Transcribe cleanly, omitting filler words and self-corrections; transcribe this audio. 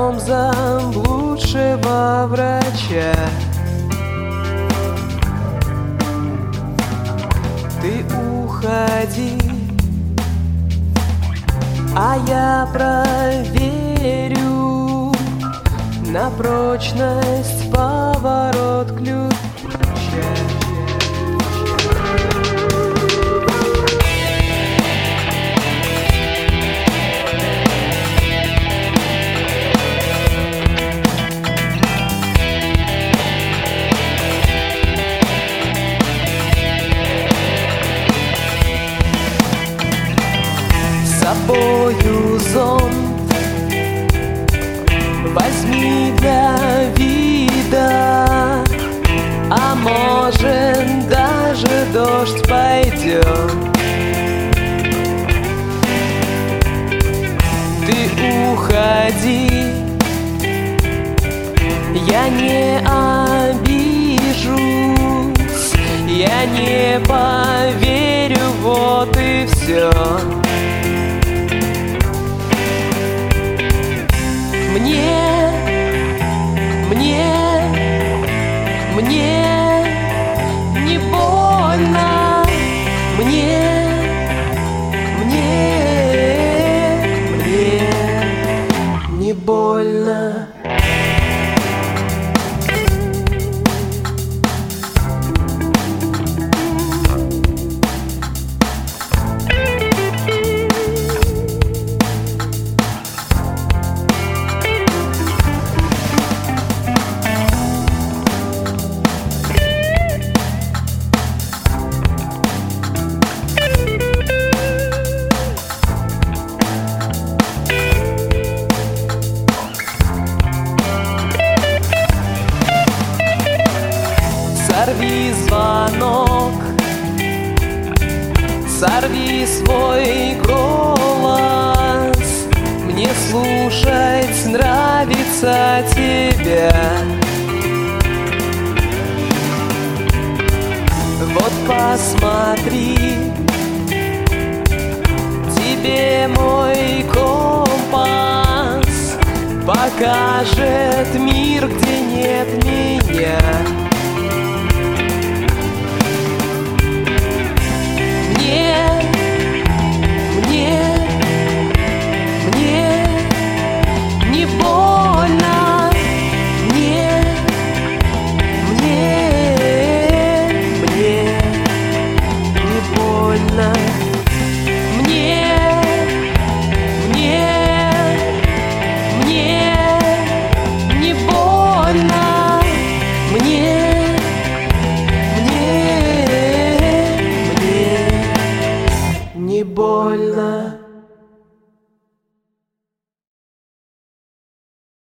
дом заблудшего врача. Ты уходи, а я проверю на прочность поворот ключа. С собою зонт возьми для вида, а может даже дождь пойдет. Ты уходи, я не обижусь, я не поверю, вот и все. Мне не больно, мне не больно. Сорви звонок, сорви свой голос, мне слушать нравится тебя. Вот посмотри, тебе мой компас покажет мир, где нет меня. Не больно, мне не больно, мне не больно, мне не больно.